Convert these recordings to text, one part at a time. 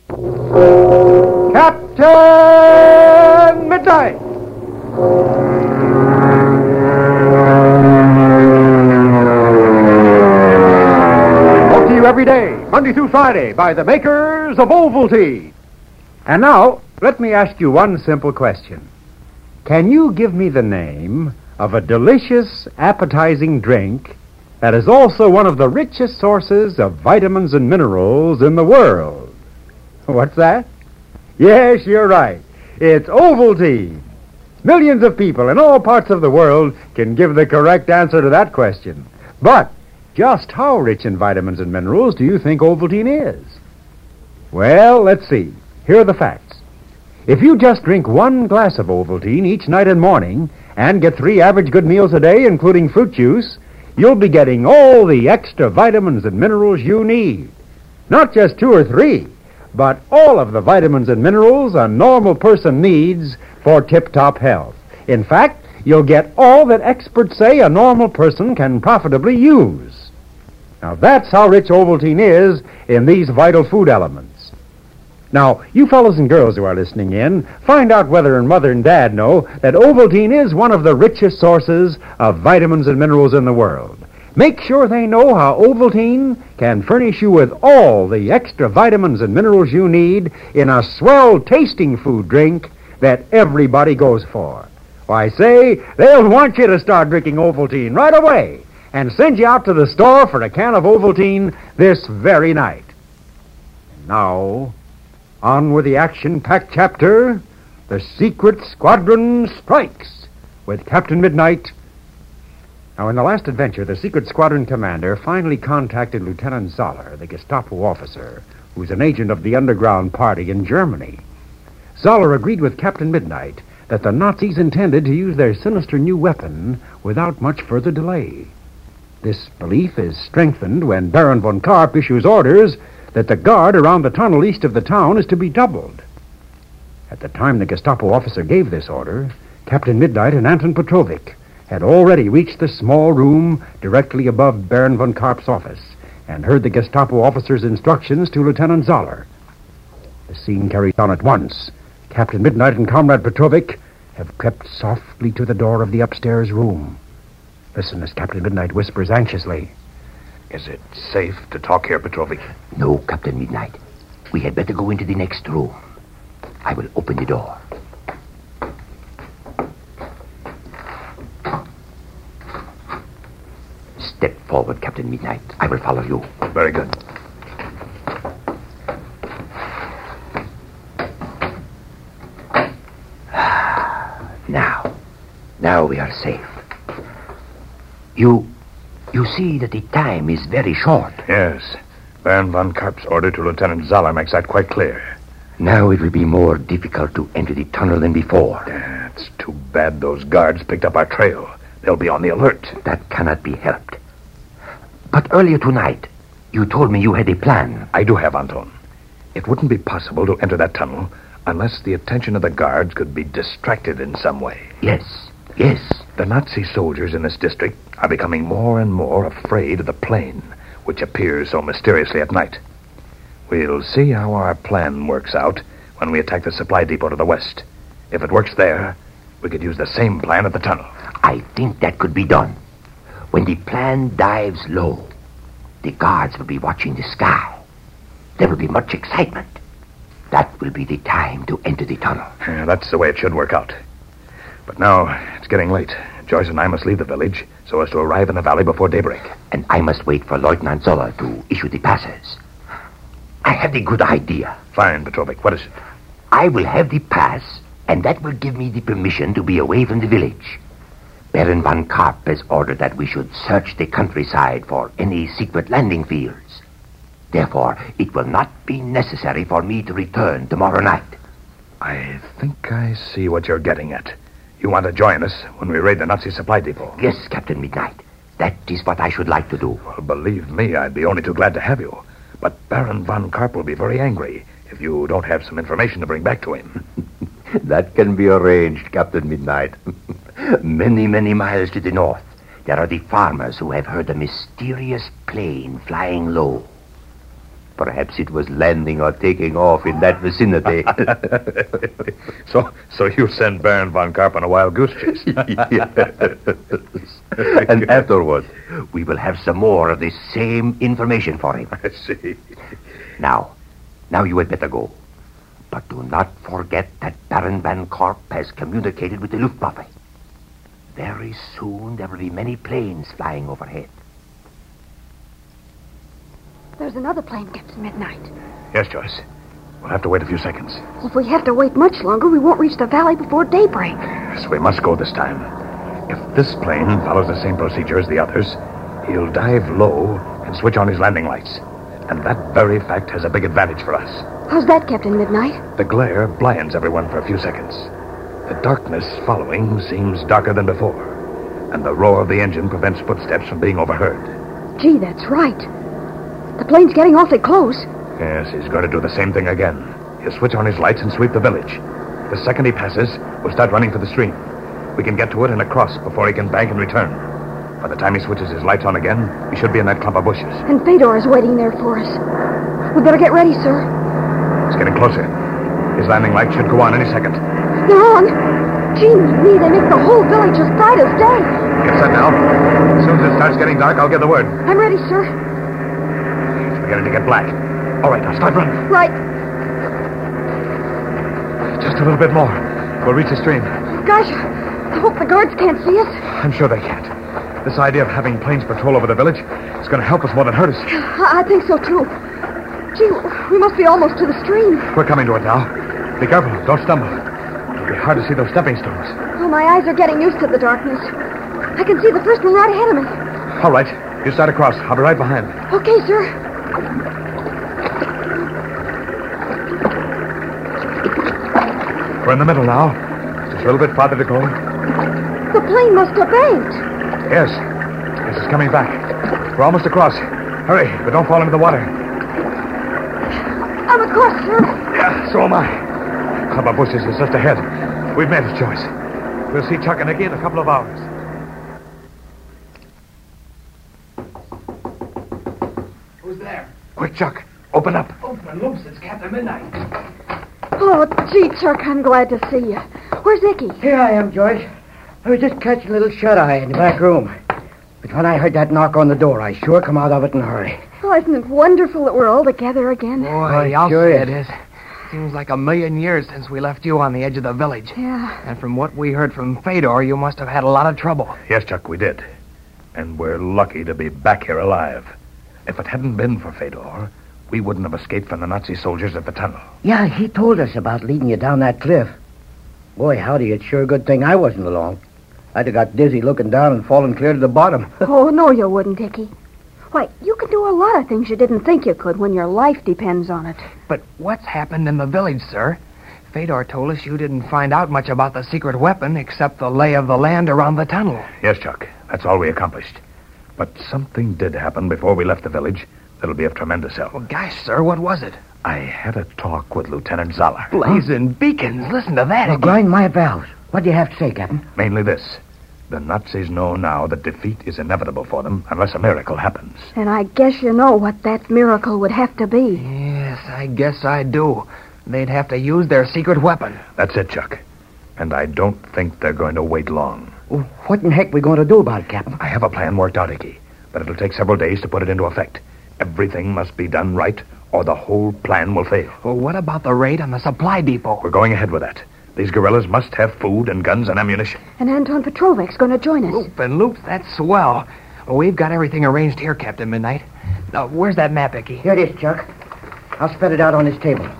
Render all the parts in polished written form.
Captain Midnight! Brought to you every day, Monday through Friday, by the makers of Ovaltine. And now, let me ask you one simple question. Can you give me the name of a delicious, appetizing drink that is also one of the richest sources of vitamins and minerals in the world? What's that? Yes, you're right. It's Ovaltine. Millions of people in all parts of the world can give the correct answer to that question. But just how rich in vitamins and minerals do you think Ovaltine is? Well, let's see. Here are the facts. If you just drink one glass of Ovaltine each night and morning and get 3 average good meals a day, including fruit juice, you'll be getting all the extra vitamins and minerals you need. Not just 2 or 3, but all of the vitamins and minerals a normal person needs for tip-top health. In fact, you'll get all that experts say a normal person can profitably use. Now, that's how rich Ovaltine is in these vital food elements. Now, you fellows and girls who are listening in, find out whether Mother and Dad know that Ovaltine is one of the richest sources of vitamins and minerals in the world. Make sure they know how Ovaltine can furnish you with all the extra vitamins and minerals you need in a swell-tasting food drink that everybody goes for. Why, say, they'll want you to start drinking Ovaltine right away and send you out to the store for a can of Ovaltine this very night. Now, on with the action-packed chapter, The Secret Squadron Strikes, with Captain Midnight. Now, in the last adventure, the Secret Squadron commander finally contacted Lieutenant Zoller, the Gestapo officer, who's an agent of the underground party in Germany. Zoller agreed with Captain Midnight that the Nazis intended to use their sinister new weapon without much further delay. This belief is strengthened when Baron von Karp issues orders that the guard around the tunnel east of the town is to be doubled. At the time the Gestapo officer gave this order, Captain Midnight and Anton Petrovic had already reached the small room directly above Baron von Karp's office and heard the Gestapo officer's instructions to Lieutenant Zoller. The scene carries on at once. Captain Midnight and Comrade Petrovic have crept softly to the door of the upstairs room. Listen as Captain Midnight whispers anxiously. Is it safe to talk here, Petrovic? No, Captain Midnight. We had better go into the next room. I will open the door. Step forward, Captain Midnight. I will follow you. Very good. Now we are safe. You see that the time is very short. Yes. Baron von Karp's order to Lieutenant Zoller makes that quite clear. Now it will be more difficult to enter the tunnel than before. It's too bad those guards picked up our trail. They'll be on the alert. That cannot be helped. But earlier tonight, you told me you had a plan. I do have, Anton. It wouldn't be possible to enter that tunnel unless the attention of the guards could be distracted in some way. Yes. The Nazi soldiers in this district are becoming more and more afraid of the plane, which appears so mysteriously at night. We'll see how our plan works out when we attack the supply depot to the west. If it works there, we could use the same plan at the tunnel. I think that could be done. When the plan dives low, the guards will be watching the sky. There will be much excitement. That will be the time to enter the tunnel. Yeah, that's the way it should work out. But now, it's getting late. Joyce and I must leave the village so as to arrive in the valley before daybreak. And I must wait for Lieutenant Zoller to issue the passes. I have the good idea. Fine, Petrovic. What is it? I will have the pass, and that will give me the permission to be away from the village. Baron von Karp has ordered that we should search the countryside for any secret landing fields. Therefore, it will not be necessary for me to return tomorrow night. I think I see what you're getting at. You want to join us when we raid the Nazi supply depot? Yes, Captain Midnight. That is what I should like to do. Well, believe me, I'd be only too glad to have you. But Baron von Karp will be very angry if you don't have some information to bring back to him. That can be arranged, Captain Midnight. Many, many miles to the north, there are the farmers who have heard a mysterious plane flying low. Perhaps it was landing or taking off in that vicinity. So you send Baron von Karp on a wild goose chase? And afterward, we will have some more of the same information for him. I see. Now you had better go. But do not forget that Baron von Karp has communicated with the Luftwaffe. Very soon there will be many planes flying overhead. There's another plane, Captain Midnight. Yes, Joyce. We'll have to wait a few seconds. If we have to wait much longer, we won't reach the valley before daybreak. Yes, we must go this time. If this plane follows the same procedure as the others, he'll dive low and switch on his landing lights. And that very fact has a big advantage for us. How's that, Captain Midnight? The glare blinds everyone for a few seconds. The darkness following seems darker than before, and the roar of the engine prevents footsteps from being overheard. Gee, that's right. The plane's getting awfully close. Yes, he's going to do the same thing again. He'll switch on his lights and sweep the village. The second he passes, we'll start running for the stream. We can get to it and across before he can bank and return. By the time he switches his lights on again, we should be in that clump of bushes. And Fedor is waiting there for us. We better get ready, sir. It's getting closer. His landing light should go on any second. They're on. Gee, me, they make the whole village as bright as day. Get set now. As soon as it starts getting dark, I'll give the word. I'm ready, sir. It's beginning to get black. All right, now start running. Right. Just a little bit more. We'll reach the stream. Gosh, I hope the guards can't see us. I'm sure they can't. This idea of having planes patrol over the village is going to help us more than hurt us. I think so, too. Gee, we must be almost to the stream. We're coming to it now. Be careful. Don't stumble. It'll be hard to see those stepping stones. Oh, my eyes are getting used to the darkness. I can see the first one right ahead of me. All right. You start across. I'll be right behind. Okay, sir. We're in the middle now. Just a little bit farther to go. The plane must have banked. Yes. Yes, it's coming back. We're almost across. Hurry, but don't fall into the water. I'm across, sir. Yeah, so am I. Clump of bushes is just ahead. We've made it, Joyce. We'll see Chuck and Nicky in a couple of hours. Who's there? Quick, Chuck. Open up. Open loose. It's Captain Midnight. Oh, gee, Chuck, I'm glad to see you. Where's Icky? Here I am, Joyce. I was just catching a little shut-eye in the back room. But when I heard that knock on the door, I sure come out of it in a hurry. Oh, isn't it wonderful that we're all together again? Boy, I'll sure say is. it is. Seems like a million years since we left you on the edge of the village. Yeah. And from what we heard from Fedor, you must have had a lot of trouble. Yes, Chuck, we did. And we're lucky to be back here alive. If it hadn't been for Fedor, we wouldn't have escaped from the Nazi soldiers at the tunnel. Yeah, he told us about leading you down that cliff. Boy, howdy, it's sure a good thing I wasn't along. I'd have got dizzy looking down and fallen clear to the bottom. Oh, no, you wouldn't, Icky. Why, you can do a lot of things you didn't think you could when your life depends on it. But what's happened in the village, sir? Fedor told us you didn't find out much about the secret weapon except the lay of the land around the tunnel. Yes, Chuck, that's all we accomplished. But something did happen before we left the village that'll be of tremendous help. Well, gosh, sir, what was it? I had a talk with Lieutenant Zoller. Blazing beacons. Listen to that. Now, Icky. grind my valves. What do you have to say, Captain? Mainly this. The Nazis know now that defeat is inevitable for them unless a miracle happens. And I guess you know what that miracle would have to be. Yes, I guess I do. They'd have to use their secret weapon. That's it, Chuck. And I don't think they're going to wait long. Well, what in heck we going to do about it, Captain? I have a plan worked out, Icky, but it'll take several days to put it into effect. Everything must be done right, or the whole plan will fail. Well, what about the raid on the supply depot? We're going ahead with that. These guerrillas must have food and guns and ammunition. And Anton Petrovic's going to join us. Loop and loops, that's swell. Well, we've got everything arranged here, Captain Midnight. Where's that map, Icky? Here it is, Chuck. I'll spread it out on this table.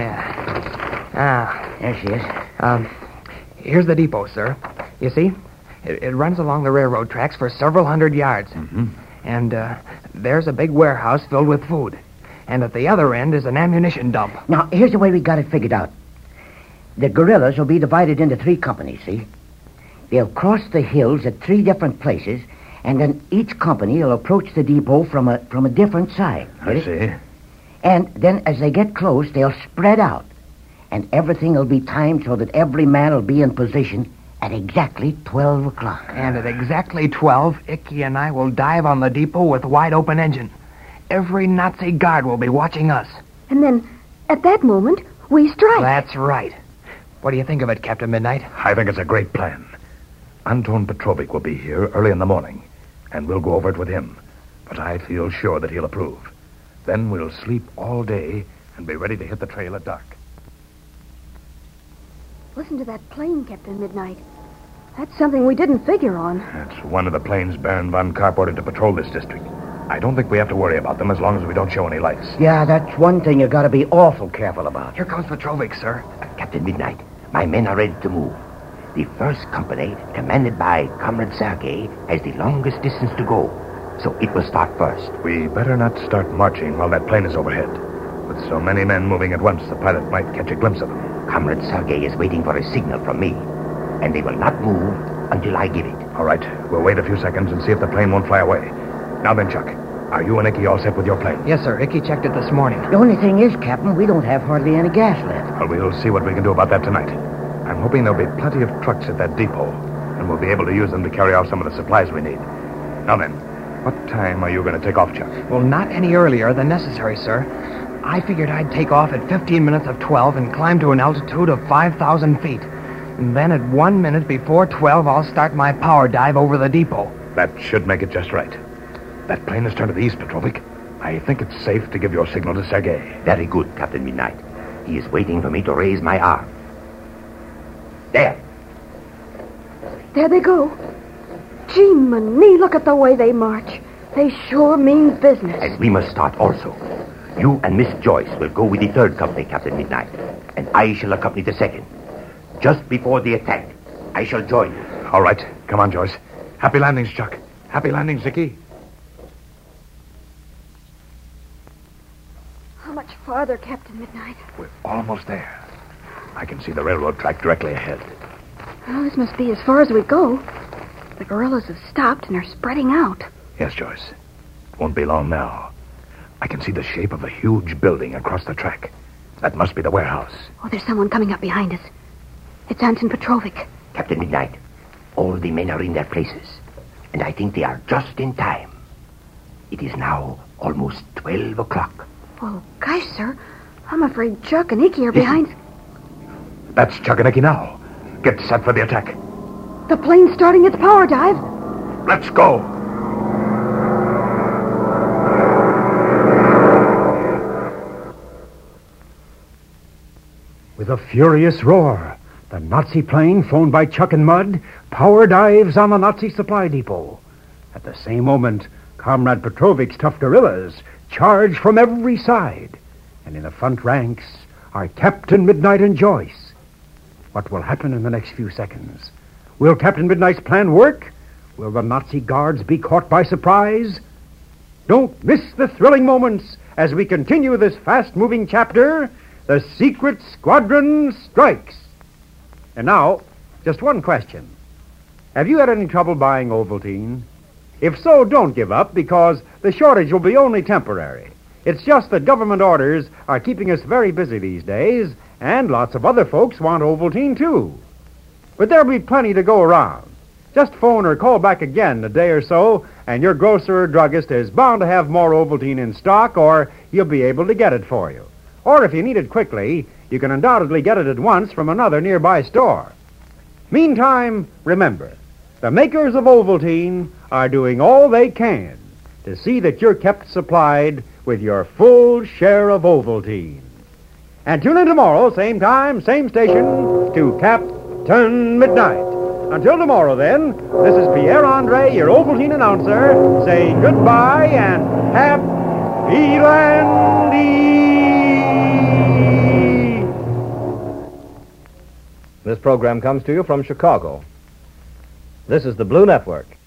Yeah. Ah, There she is. here's the depot, sir. You see? It runs along the railroad tracks for several hundred yards. Mm-hmm. And there's a big warehouse filled with food. And at the other end is an ammunition dump. Now, here's the way we got it figured out. The guerrillas will be divided into 3 companies, see? They'll cross the hills at 3 different places, and then each company will approach the depot from a different side. I Get it? see. And then as they get close, they'll spread out. And everything will be timed so that every man will be in position at exactly 12 o'clock. And at exactly 12, Icky and I will dive on the depot with wide open engine. every Nazi guard will be watching us. And then, at that moment, we strike. That's right. What do you think of it, Captain Midnight? I think it's a great plan. Anton Petrovic will be here early in the morning, and we'll go over it with him. But I feel sure that he'll approve. Then we'll sleep all day and be ready to hit the trail at dark. Listen to that plane, Captain Midnight. That's something we didn't figure on. That's one of the planes Baron von Karp ordered to patrol this district. I don't think we have to worry about them as long as we don't show any lights. Yeah, that's one thing you gotta be awful careful about. Here comes Petrovic, sir. Captain Midnight, my men are ready to move. The first company, commanded by Comrade Sergei, has the longest distance to go, so it will start first. We better not start marching while that plane is overhead. With so many men moving at once, the pilot might catch a glimpse of them. Comrade Sergei is waiting for a signal from me, and they will not move until I give it. All right, we'll wait a few seconds and see if the plane won't fly away. Now then, Chuck, are you and Icky all set with your plane? Yes, sir. Icky checked it this morning. The only thing is, Captain, we don't have hardly any gas left. Well, we'll see what we can do about that tonight. I'm hoping there'll be plenty of trucks at that depot, and we'll be able to use them to carry off some of the supplies we need. Now then, what time are you going to take off, Chuck? Well, not any earlier than necessary, sir. I figured I'd take off at 15 minutes of 12 and climb to an altitude of 5,000 feet. And then at 1 minute before 12, I'll start my power dive over the depot. That should make it just right. That plane has turned to the east, Petrovic. I think it's safe to give your signal to Sergei. Very good, Captain Midnight. He is waiting for me to raise my arm. There. There they go. Gee, Manee, look at the way they march. They sure mean business. And we must start also. You and Miss Joyce will go with the third company, Captain Midnight, and I shall accompany the second. Just before the attack, I shall join you. All right. Come on, Joyce. Happy landings, Chuck. Happy landings, Icky. How much farther, Captain Midnight? We're almost there. I can see the railroad track directly ahead. Oh, this must be as far as we go. The guerrillas have stopped and are spreading out. Yes, Joyce. Won't be long now. I can see the shape of a huge building across the track. That must be the warehouse. Oh, there's someone coming up behind us. It's Anton Petrovic. Captain Midnight, all the men are in their places, and I think they are just in time. It is now almost 12 o'clock. Oh, gosh, sir. I'm afraid Chuck and Icky are behind. That's Chuck and Icky now. Get set for the attack. The plane's starting its power dive. Let's go. With a furious roar, the Nazi plane, flown by Chuck and Mud, power dives on the Nazi supply depot. At the same moment, Comrade Petrovic's tough guerrillas charge from every side. And in the front ranks are Captain Midnight and Joyce. What will happen in the next few seconds? Will Captain Midnight's plan work? Will the Nazi guards be caught by surprise? Don't miss the thrilling moments as we continue this fast-moving chapter, The Secret Squadron Strikes. And now, just one question. Have you had any trouble buying Ovaltine? If so, don't give up, because the shortage will be only temporary. It's just that government orders are keeping us very busy these days, and lots of other folks want Ovaltine, too. But there'll be plenty to go around. Just phone or call back again in a day or so, and your grocer or druggist is bound to have more Ovaltine in stock, or he'll be able to get it for you. Or if you need it quickly, you can undoubtedly get it at once from another nearby store. Meantime, remember, the makers of Ovaltine are doing all they can to see that you're kept supplied with your full share of Ovaltine. And tune in tomorrow, same time, same station, to Captain Midnight. Until tomorrow, then, this is Pierre Andre, your Ovaltine announcer, saying goodbye and happy landing. This program comes to you from Chicago. This is the Blue Network.